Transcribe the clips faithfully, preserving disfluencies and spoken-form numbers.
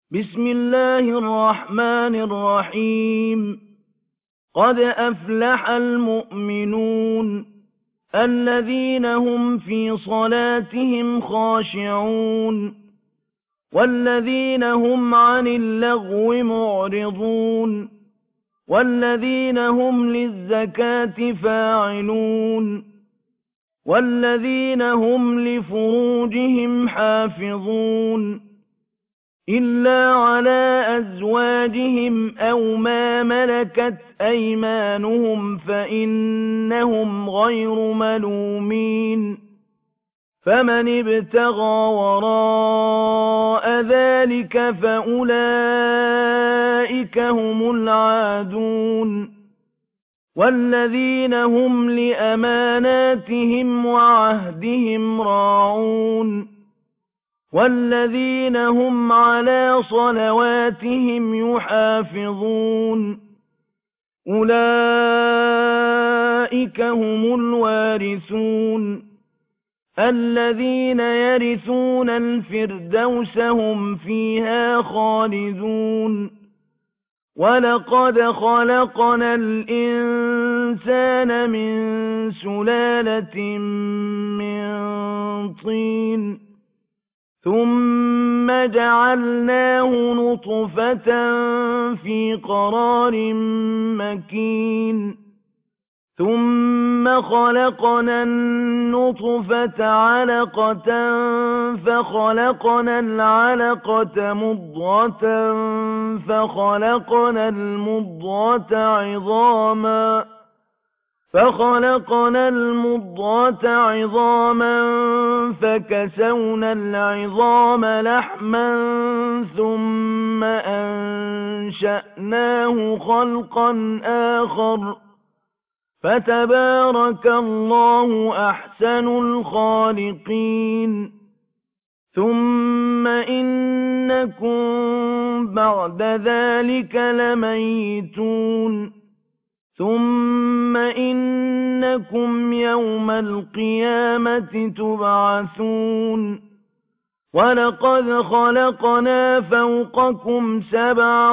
بسم الله الرحمن الرحيم قد أفلح المؤمنون الذين هم في صلاتهم خاشعون والذين هم عن اللغو معرضون والذين هم للزكاة فاعلون والذين هم لفروجهم حافظون إلا على أزواجهم أو ما ملكت أيمانهم فإنهم غير ملومين فمن ابتغى وراء ذلك فأولئك هم العادون والذين هم لأماناتهم وعهدهم راعون والذين هم على صلواتهم يحافظون أولئك هم الوارثون الذين يرثون الفردوس هم فيها خالدون ولقد خلقنا الإنسان من سلالة من طين ثم جعلناه نطفة في قرار مكين ثم خلقنا النطفة علقة فخلقنا العلقة مضغة فخلقنا المضغة عظاما فخلقنا المضغة عظاما فكسونا العظام لحما ثم أنشأناه خلقا آخر فتبارك الله أحسن الخالقين ثم إنكم بعد ذلك لميتون ثم إنكم يوم القيامة تبعثون ولقد خلقنا فوقكم سبع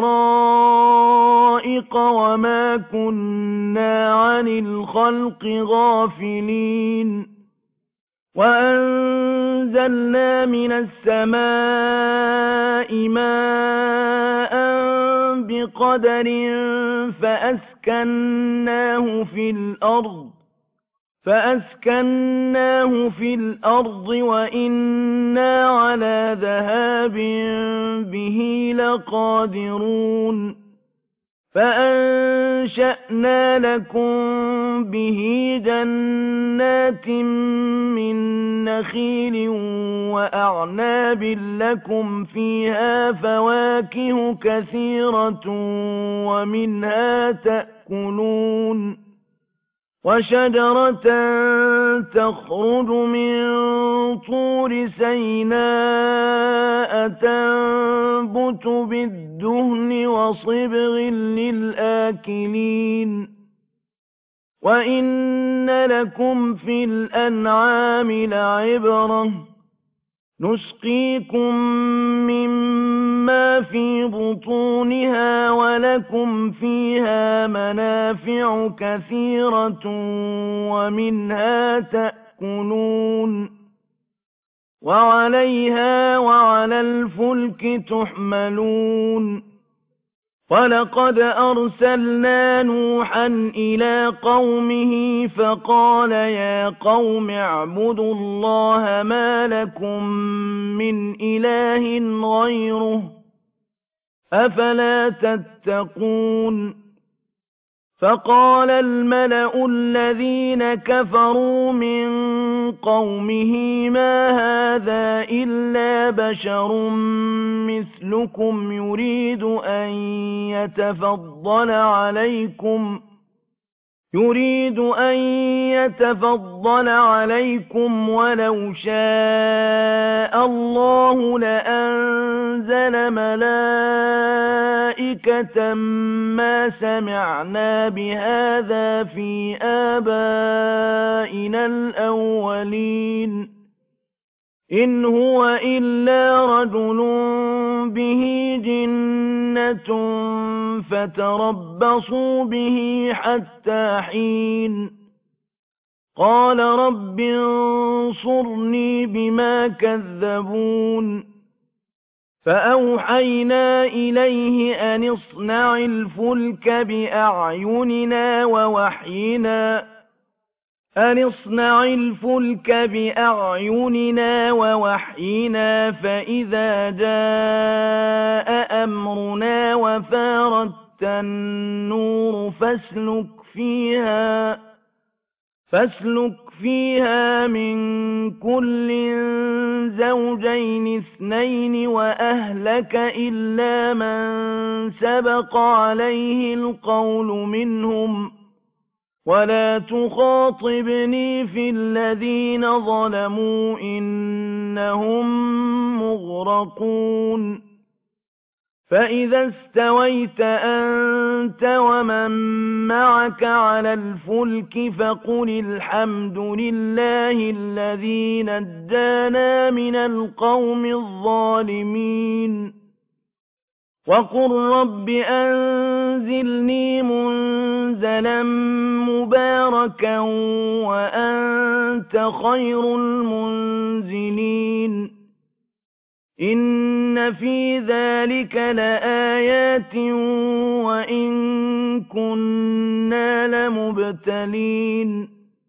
طرائق وما كنا عن الخلق غافلين وأنزلنا من السماء ماء بقدر فأسكناه في الأرض فأسكناه في الأرض وإنا على ذهاب به لقادرون فأنشأنا لكم به جنات من نخيل وأعناب لكم فيها فواكه كثيرة ومنها تأكلون وشجرة تخرج من طور سيناء تنبت بالدهن وصبغ للآكلين وإن لكم في الأنعام لعبرة نسقيكم مما في بطونها ولكم فيها منافع كثيرة ومنها تأكلون وعليها وعلى الفلك تحملون ولقد أرسلنا نوحا إلى قومه فقال يا قوم اعبدوا الله ما لكم من إله غيره أفلا تتقون فقال الملأ الذين كفروا من قومه ما هذا إلا بشر مثلكم يريد أن يتفضل عليكم يريد أن يتفضل عليكم ولو شاء الله لأنزل ملائكة ما سمعنا بهذا في آبائنا الأولين إِنْ هُوَ إِلَّا رَجُلٌ بِهِ جِنَّةٌ فَتَرَبَّصُوا بِهِ حَتَّىٰ حِينٍ قَالَ رَبِّ انصُرْنِي بِمَا كَذَّبُونِ فَأَوْحَيْنَا إِلَيْهِ أَنِ اصْنَعِ الْفُلْكَ بِأَعْيُنِنَا وَوَحْيِنَا أَنِ اصْنَعِ الْفُلْكَ بِأَعْيُنِنَا وَوَحْيِنَا فَإِذَا جَاءَ أَمْرُنَا وَفَارَتِ النُّورُ فَاسْلُكْ فِيهَا فَاسْلُكْ فِيهَا مِن كُلٍّ زَوْجَيْنِ اثْنَيْنِ وَأَهْلَكَ إِلَّا مَن سَبَقَ عَلَيْهِ الْقَوْلُ مِنْهُمْ ۖ وَلَا تُخَاطِبْنِي فِي الَّذِينَ ظَلَمُوا إِنَّهُم مُّغْرَقُونَ فَإِذَا اسْتَوَيْتَ أَنتَ وَمَن مَّعَكَ عَلَى الْفُلْكِ فَقُلِ الْحَمْدُ لِلَّهِ الَّذِي نَجَّانَا مِنَ الْقَوْمِ الظَّالِمِينَ وَقُل رَّبِّ أَنزِلْنِي مُنزَلًا مُّبَارَكًا وَأَنتَ خَيْرُ الْمُنزِلِينَ إِنَّ فِي ذَلِكَ لَآيَاتٍ وَإِن كُنَّا لَمُبْتَلِينَ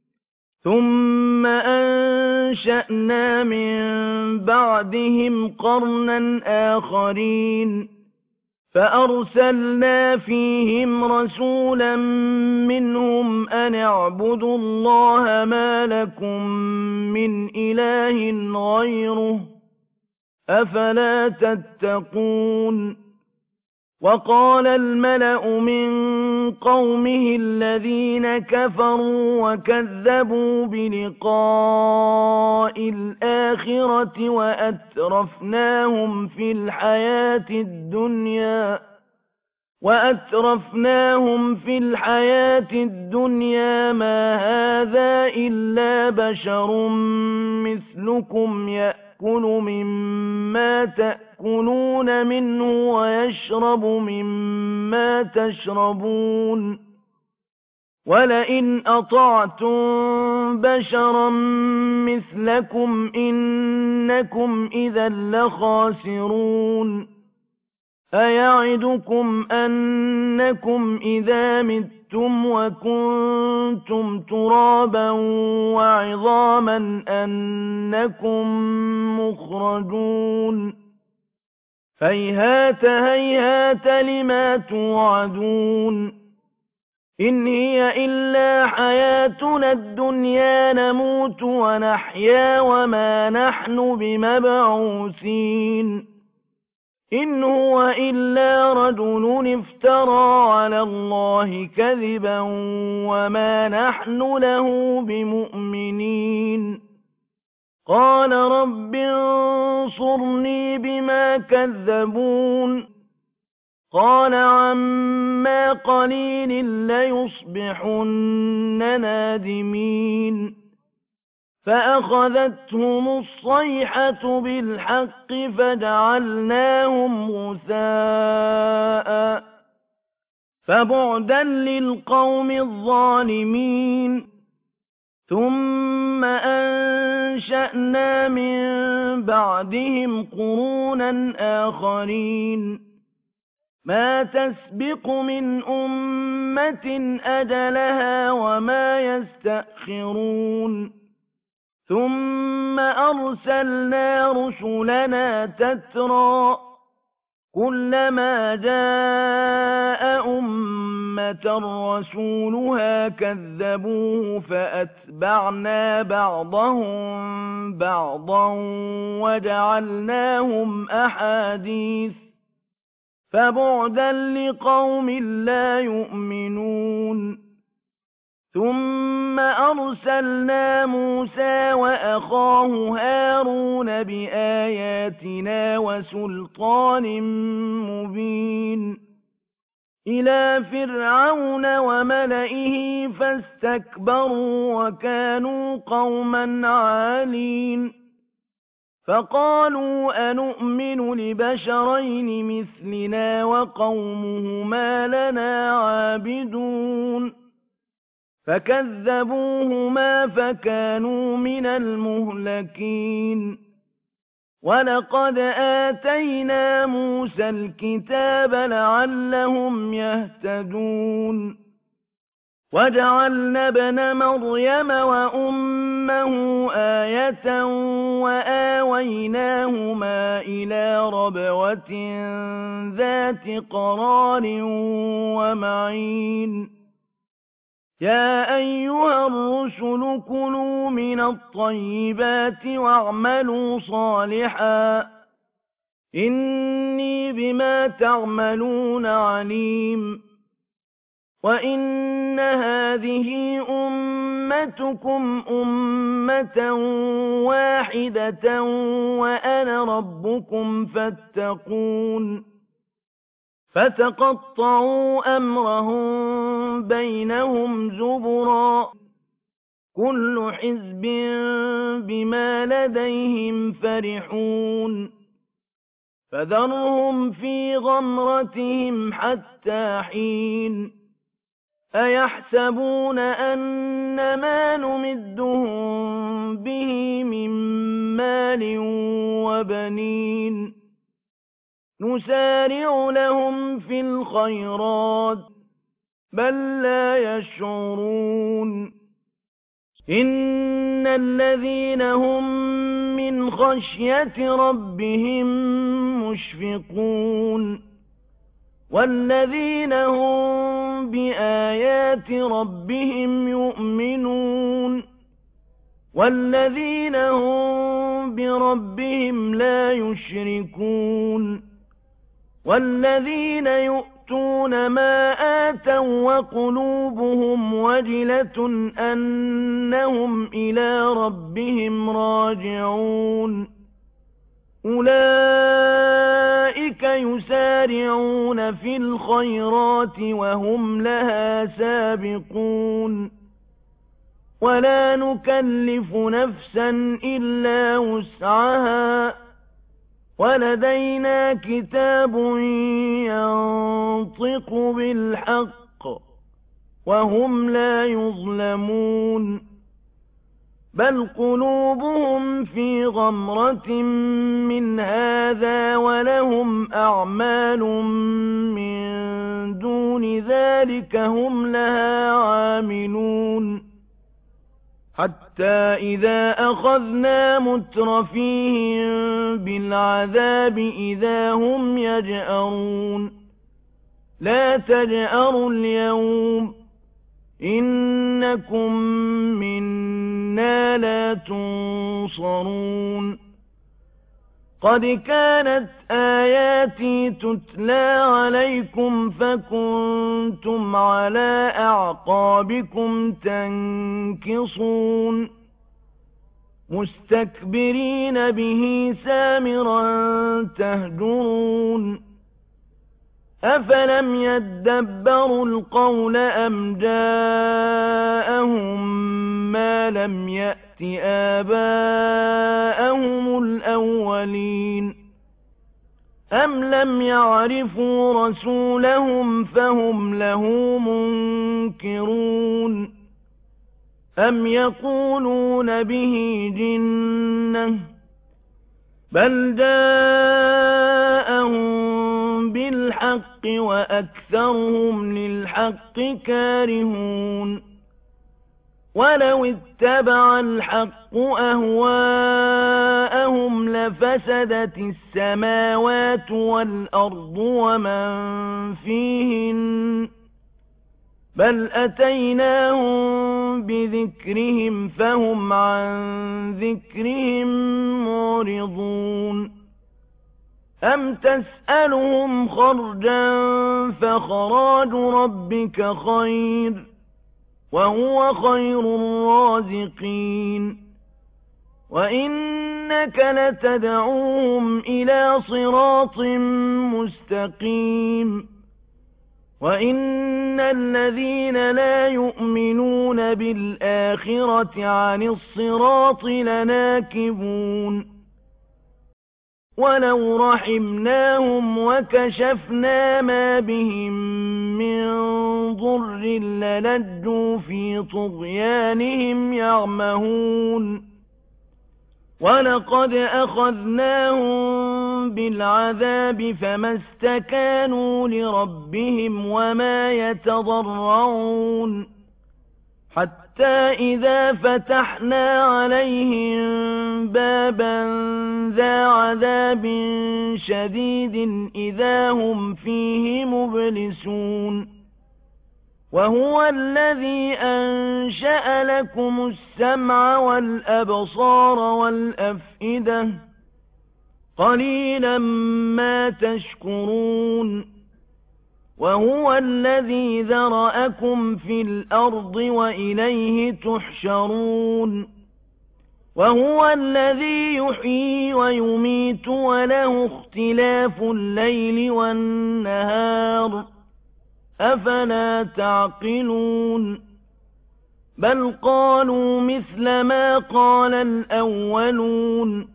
ثُمَّ أَنشَأْنَا مِن بَعْدِهِمْ قَرْنًا آخَرِينَ فَأَرْسَلْنَا فِيهِمْ رَسُولًا مِّنْهُمْ أَنِ اعْبُدُوا اللَّهَ مَا لَكُم مِّنْ إِلَٰهٍ غَيْرُهُ أَفَلَا تَتَّقُونَ وَقَالَ الْمَلَأُ مِن قَوْمِهِ الَّذِينَ كَفَرُوا وَكَذَّبُوا بِلِقَاءِ الْآخِرَةِ وَأَتْرَفْنَاهُمْ فِي الْحَيَاةِ الدُّنْيَا وَأَتْرَفْنَاهُمْ فِي الْحَيَاةِ الدُّنْيَا مَا هَٰذَا إِلَّا بَشَرٌ مِّثْلُكُمْ يَأْكُلُ مِمَّا تَأْكُلُونَ مِنْهُ وَيَشْرَبُ مِمَّا تَشْرَبُونَ وَلَئِنْ أَطَعْتُم بَشَرًا مِّثْلَكُمْ إِنَّكُمْ إِذًا لَّخَاسِرُونَ أَيَعِدُكُمْ أَنَّكُمْ إِذَا مِتُّمْ وَكُنتُمْ تُرَابًا وَعِظَامًا أَنَّكُم مُّخْرَجُونَ هَيْهَاتَ هَيْهَاتَ لِمَا تُوعَدُونَ إِنْ هِيَ إِلَّا حَيَاتُنَا الدُّنْيَا نَمُوتُ وَنَحْيَا وَمَا نَحْنُ بِمَبْعُوثِينَ إِنْ هُوَ إِلَّا رَجُلٌ افْتَرَىٰ عَلَى اللَّهِ كَذِبًا وَمَا نَحْنُ لَهُ بِمُؤْمِنِينَ قَالَ رَبِّ انصُرْنِي بِمَا كَذَّبُونِ قَالَ عَمَّا قَلِيلٍ لَّيُصْبِحُنَّ نَادِمِينَ فَأَخَذَتْهُمُ الصَّيْحَةُ بِالْحَقِّ فَجَعَلْنَاهُمْ غُثَاءً فَبُعْدًا لِّلْقَوْمِ الظَّالِمِينَ ثُمَّ أَنشَأْنَا مِن بَعْدِهِمْ قُرُونًا آخَرِينَ مَا تَسْبِقُ مِنْ أُمَّةٍ أَجَلَهَا وَمَا يَسْتَأْخِرُونَ ثُمَّ أَرْسَلْنَا رُسُلَنَا تَتْرَىٰ كُلَّمَا جَاءَ أُمَّةً رَّسُولُهَا كَذَّبُوهُ فَأَتْبَعْنَا بَعْضَهُم بَعْضًا وَجَعَلْنَاهُمْ أَحَادِيثَ فَبُعْدًا لِّقَوْمٍ لَّا يُؤْمِنُونَ ثُمَّ أَرْسَلْنَا مُوسَىٰ وَأَخَاهُ هَارُونَ بِآيَاتِنَا وَسُلْطَانٍ مُّبِينٍ إِلَىٰ فِرْعَوْنَ وَمَلَئِهِ فَاسْتَكْبَرُوا وَكَانُوا قَوْمًا عَالِينَ فقالوا أنؤمن لبشرين مثلنا وقومهما لنا عابدون فكذبوهما فكانوا من المهلكين ولقد آتينا موسى الكتاب لعلهم يهتدون وجعلنا ابن مريم وأمه آية وآويناهما إلى ربوة ذات قرار ومعين يا أيها الرسل كلوا من الطيبات واعملوا صالحا إني بما تعملون عليم وإن هذه أمتكم أمة واحدة وأنا ربكم فاتقون فتقطعوا أمرهم بينهم زبرا كل حزب بما لديهم فرحون فذرهم في غمرتهم حتى حين أيحسبون أن ما نمدهم به من مال وبنين نسارع لهم في الخيرات بل لا يشعرون إن الذين هم من خشية ربهم مشفقون والذين هم بآيات ربهم يؤمنون والذين هم بربهم لا يشركون والذين يؤتون ما آتوا وقلوبهم وجلة أنهم إلى ربهم راجعون أولئك يسارعون في الخيرات وهم لها سابقون ولا نكلف نفسا إلا وسعها ولدينا كتاب ينطق بالحق وهم لا يظلمون بل قلوبهم في غمرة من هذا ولهم أعمال من دون ذلك هم لها عاملون حتى إذا أخذنا مترفيهم بالعذاب إذا هم يجأرون لا تجأروا اليوم إنكم منا لا تنصرون قد كانت آياتي تتلى عليكم فكنتم على أعقابكم تنكصون مستكبرين به سامرا تهجرون أفلم يدبروا القول أم جاءهم ما لم يأت آباءهم الأولين أم لم يعرفوا رسولهم فهم له منكرون أم يقولون به جنة بل جاءهم بالحق وأكثرهم للحق كارهون ولو اتبع الحق أهواءهم لفسدت السماوات والأرض ومن فيهن بل أتيناهم بذكرهم فهم عن ذكرهم معرضون أم تسألهم خرجا فخراج ربك خير وهو خير الرازقين وإنك لتدعوهم إلى صراط مستقيم وإن الذين لا يؤمنون بالآخرة عن الصراط لناكبون ولو رحمناهم وكشفنا ما بهم من ضر للجوا في طغيانهم يعمهون ولقد أخذناهم بالعذاب فما استكانوا لربهم وما يتضرعون حتى إذا فتحنا عليهم بابا ذا عذاب شديد إذا هم فيه مبلسون وهو الذي أنشأ لكم السمع والأبصار والأفئدة قليلا ما تشكرون وهو الذي ذرأكم في الأرض وإليه تحشرون وهو الذي يحيي ويميت وله اختلاف الليل والنهار أفلا تعقلون بل قالوا مثل ما قال الأولون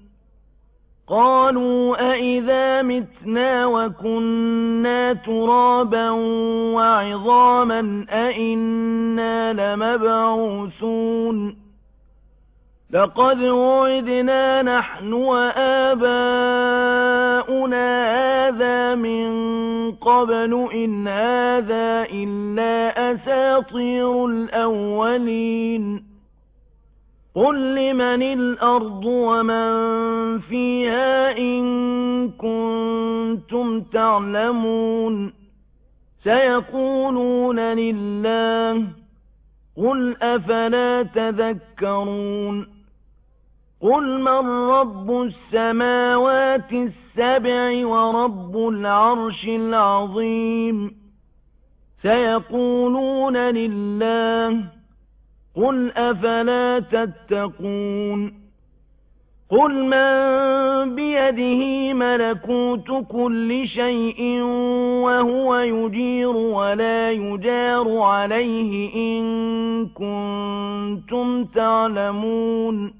قالوا أئذا متنا وكنا ترابا وعظاما أئنا لمبعوثون لقد وعدنا نحن وآباؤنا هذا من قبل إن هذا إلا أساطير الأولين قل لمن الأرض ومن فيها إن كنتم تعلمون سيقولون لله قل أفلا تذكرون قل من رب السماوات السبع ورب العرش العظيم سيقولون لله قل أفلا تتقون قل من بيده ملكوت كل شيء وهو يجير ولا يجار عليه إن كنتم تعلمون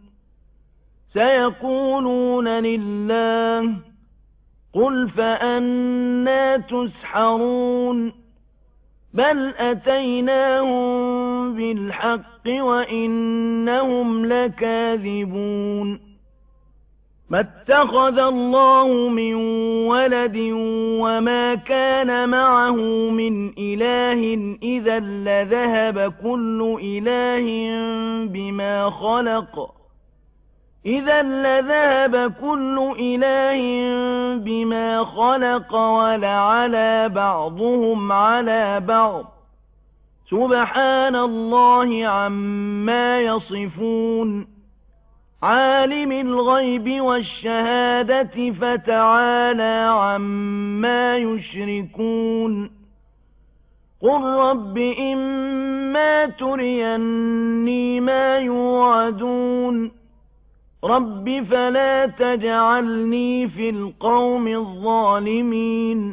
سيقولون لله قل فأنى تسحرون بل أتيناهم بالحق وإنهم لكاذبون ما اتخذ الله من ولد وما كان معه من إله إذا لذهب كل إله بما خلق إذا لذهب كل إله بما خلق ولعلى بعضهم على بعض سبحان الله عما يصفون عالم الغيب والشهادة فتعالى عما يشركون قل رب إما تريني ما يوعدون رب فلا تجعلني في القوم الظالمين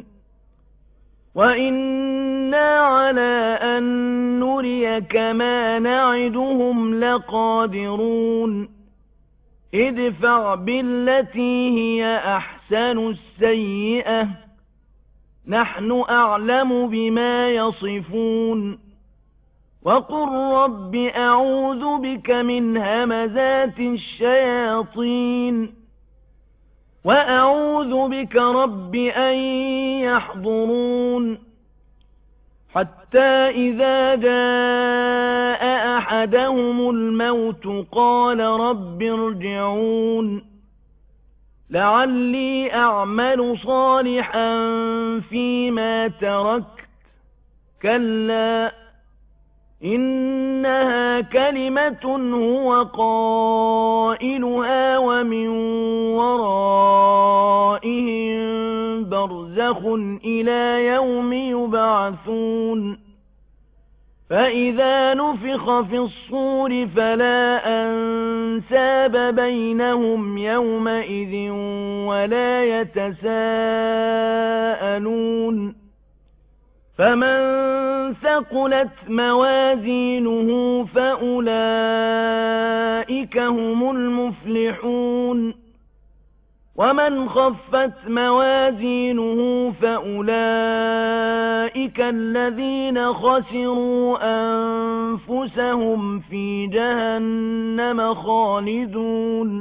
وإنا على أن نريك ما نعدهم لقادرون ادفع بالتي هي أحسن السيئة نحن أعلم بما يصفون وقل رب أعوذ بك من همزات الشياطين وأعوذ بك رب أن يحضرون حتى إذا جاء أحدهم الموت قال رب ارجعون لعلي أعمل صالحا فيما تركت كلا إنها كلمة هو قائلها ومن ورائهم برزخ إلى يوم يبعثون فإذا نفخ في الصور فلا أنساب بينهم يومئذ ولا يتساءلون فمن ثقلت موازينه فأولئك هم المفلحون ومن خفت موازينه فأولئك الذين خسروا أنفسهم في جهنم خالدون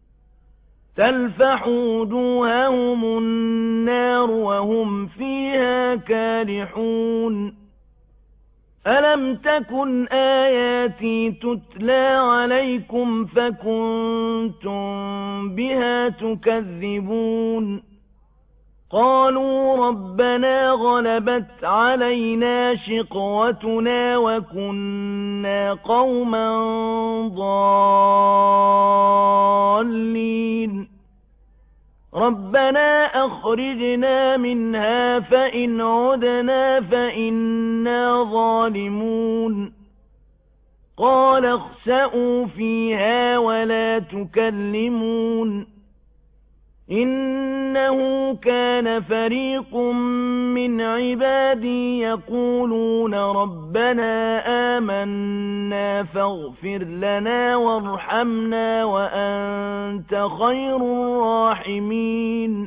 تلفح وجوههم النار وهم فيها كالحون ألم تكن آياتي تتلى عليكم فكنتم بها تكذبون قالوا ربنا غلبت علينا شقوتنا وكنا قوما ضالين ربنا أخرجنا منها فإن عدنا فإنا ظالمون قال اخسئوا فيها ولا تكلمون إنه كان فريق من عبادي يقولون ربنا آمنا فاغفر لنا وارحمنا وأنت خير الراحمين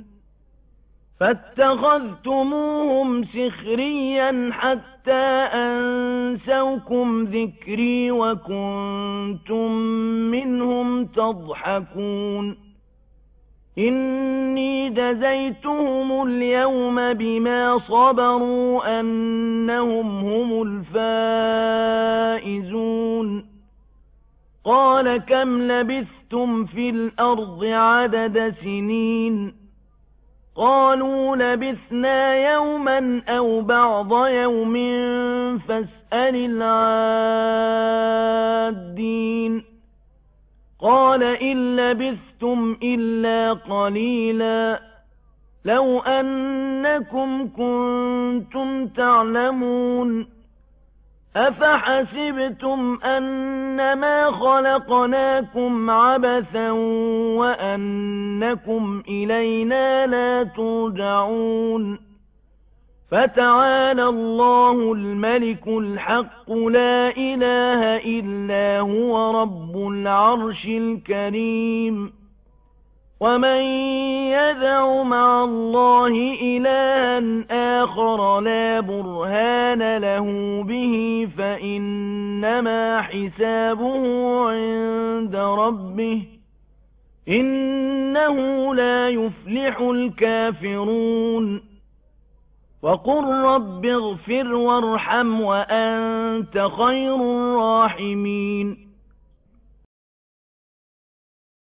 فاتخذتموهم سخريا حتى أنسوكم ذكري وكنتم منهم تضحكون إني جزيتهم اليوم بما صبروا أنهم هم الفائزون قال كم لبثتم في الأرض عدد سنين قالوا لبثنا يوما أو بعض يوم فاسأل العادين قال إن لبثتم إلا قليلا لو أنكم كنتم تعلمون أفحسبتم أنما خلقناكم عبثا وأنكم إلينا لا ترجعون فتعالى الله الملك الحق لا إله إلا هو رب العرش الكريم ومن يدع مع الله إلها آخر لا برهان له به فإنما حسابه عند ربه إنه لا يفلح الكافرون وقل رب اغفر وارحم وأنت خير الراحمين